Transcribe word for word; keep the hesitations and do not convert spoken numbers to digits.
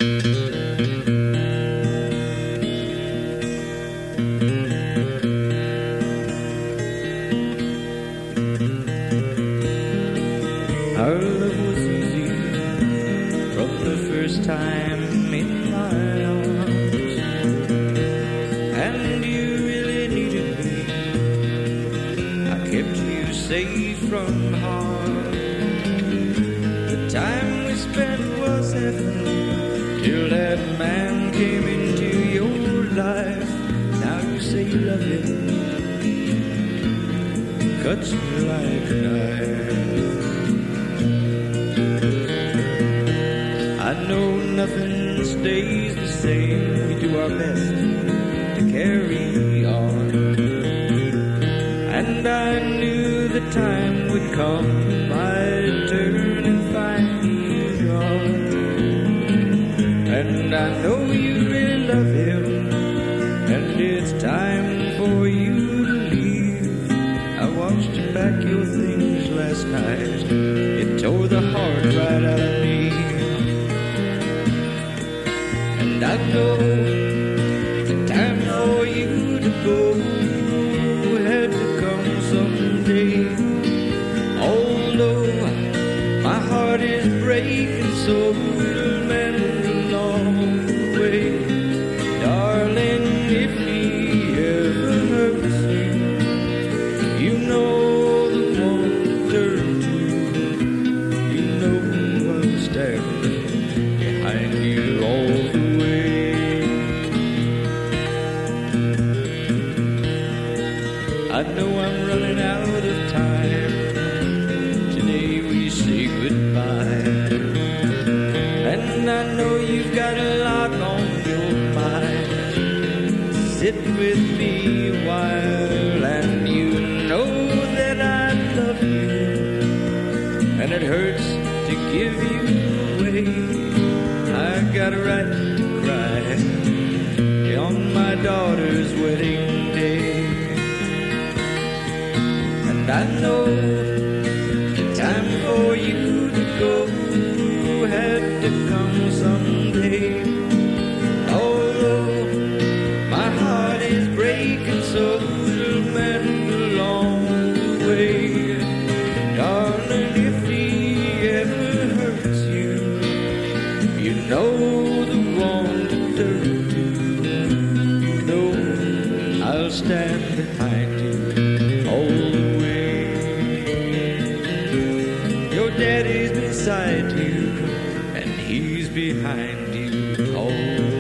Our love was easy from the first time in my arms, and you really needed me. I kept you safe from harm. The time we spent was heaven till that man came into your life. Now you say you love him, cuts me like a knife. I know nothing stays the same. We do our best to carry on, and I knew the time would come I'd turn and find you gone. And I know you really love him, and it's time for you to leave. I watched you pack your things last night. It tore the heart right out of me. I know the time for you to go had to come someday. Although my heart is breaking, so it'll mend along the way. Darling, if he ever hurts you, you know the one to turn to. You know I'll stand behind you all the way. I know I'm running out of time. Today we say goodbye, and I know you've got a lot on your mind. Sit with me a while, and you know that I love you, and it hurts to give you away. I got a right to cry on my daughter's wedding day. And I know the time for you to go had to come someday. Although my heart is breaking, so it'll mend along the way. Darling, if he ever hurts you, you know the one to turn to. You know I'll stand behind you all the way. Your daddy's beside you, and he's behind you all